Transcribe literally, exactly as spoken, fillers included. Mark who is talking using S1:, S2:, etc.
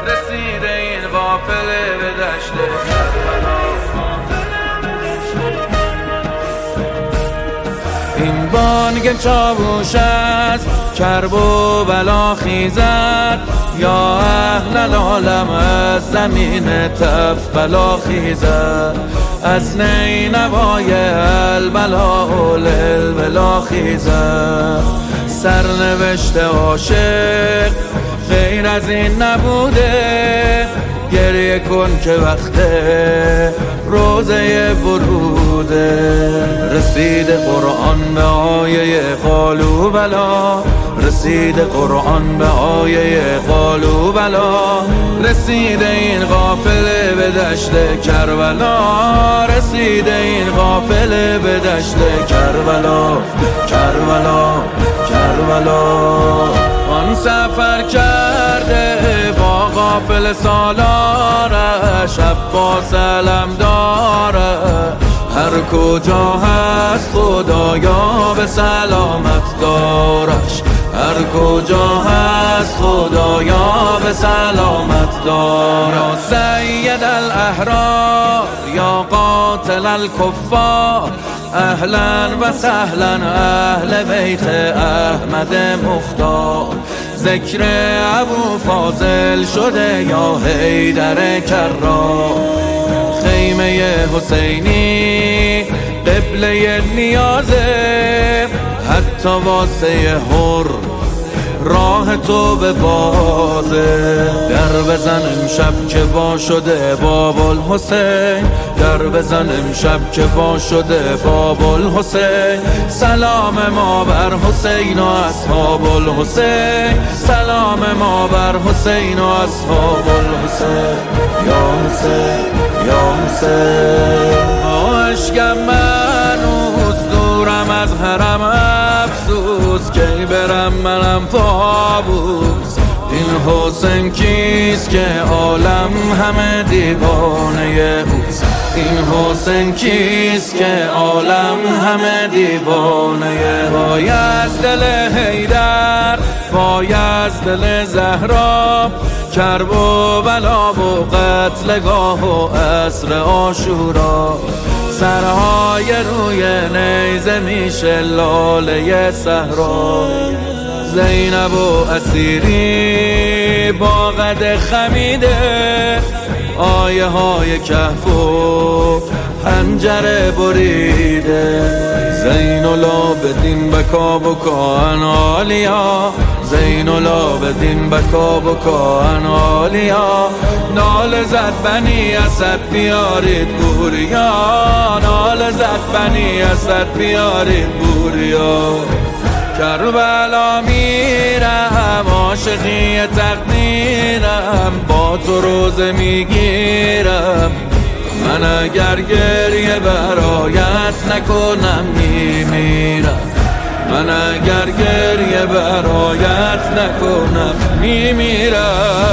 S1: رسیده این قافله به دشت کربلا. این بانگ چاووش از کرب و بلا خیزد، یا اهل العالم از زمین تف بلا خیزد. از نینوای البلا للبلا خیزد. سرنوشت عاشق غیر از این نبوده، گریه کن که وقت روزه وروده. رسید قرآن به آیه قالوا بلا، رسید قرآن به آیه قالوا بلا. رسید این قافله به دشت کربلا، رسید این قافله به دشت کربلا. کربلا کربلا. آن سفر کرده با قافله سالارش، عباس علمداره. هر کجا هست خدایا به سلامت دارش، هر کجا هست خدایا به سلامت دار. یا سید الاحرار یا قاتل الکفار، اهلا و سهلا اهل بیت احمد مختار. ذکر ابو فاضل شده یا حیدر کرار. خیمه حسینی قبله نیازه، حتی واسه حر راه تو به بازه. در بزن امشب که با شده باب الحسین، در بزن امشب که با شده باب الحسین. سلام ما بر حسین و اصحاب الحسین، سلام ما بر حسین و اصحاب الحسین. یا حسین یا حسین. عشقم منوز دورم از حرم افسوس، کی برم منم پابوس. این حسین کیست که عالم همه دیوانه اوست، این حسین کیست که عالم همه دیوانه. وای از دل حیدر، وای از دل زهرا، کرب و بلا و قتلگاه و عصر عاشورا. سرهای روی نیزه میشه لاله صحرا. زینب و اسیری با قد خمیده، آیه های کهف و حنجره بریده. زین العابدین بکا بکا انالیا، زین العابدین بکا بکا انالیا. نال زد بنی اسد بیارید بوریا، نال زد بنی اسد بیارید بوریا. کربلا میرم عاشقی تقدیرم، با تو روزه میگیرم. من اگر گریه برایت نکنم میمیرم، من اگر گریه برایت نکنم میمیرم.